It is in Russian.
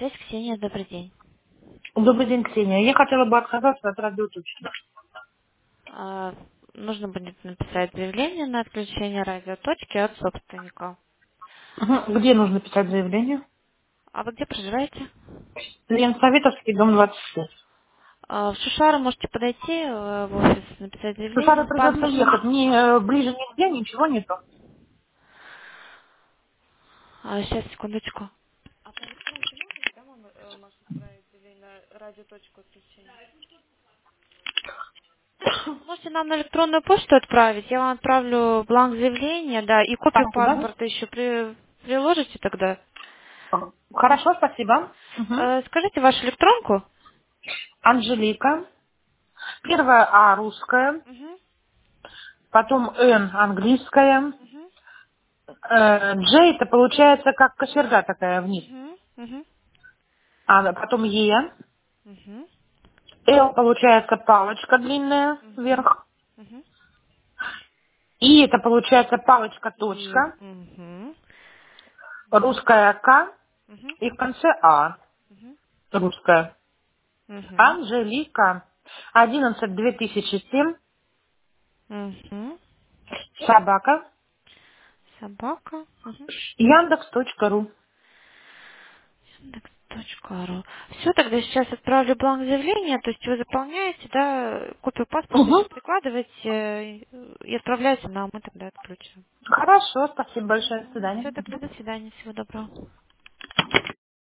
связь, Ксения, добрый день. Добрый день, Ксения. Я хотела бы отказаться от радиоточки. А, Нужно будет написать заявление на отключение радиоточки от собственника. Мгм. Где нужно писать заявление? А вы где проживаете? Ленсоветовский, дом 26. В Шушару можете подойти в офис, написать Сара заявление с придется паспортом. ехать. Мне ближе нигде ничего нету. Сейчас, секундочку. А по электронке можно, да, может отправить заявление на радиоточку отключения? Можете нам на электронную почту отправить, я вам отправлю бланк заявления, да, и копию Спасибо. паспорта еще приложите тогда. Хорошо, спасибо. Мгм. Скажите вашу электронку. Анжелика. Первая А русская, Угу, потом Н английская. угу, Джей это получается как кочерга такая вниз. угу, угу, А потом Е. угу, Л получается палочка длинная угу, вверх. угу. И это получается И, палочка-точка. угу, Русская К. угу, И в конце А. угу, Русская. угу, Анжелика. 11-2007. угу. Собака. Собака. Угу. Яндекс.ру. Яндекс.ру. Все, тогда сейчас отправлю бланк заявления, то есть вы заполняете, да, копию паспорта еще Угу. прикладываете и отправляете нам, мы тогда отключим. Хорошо, спасибо большое. До Угу. свидания. Все, тогда до свидания, всего доброго.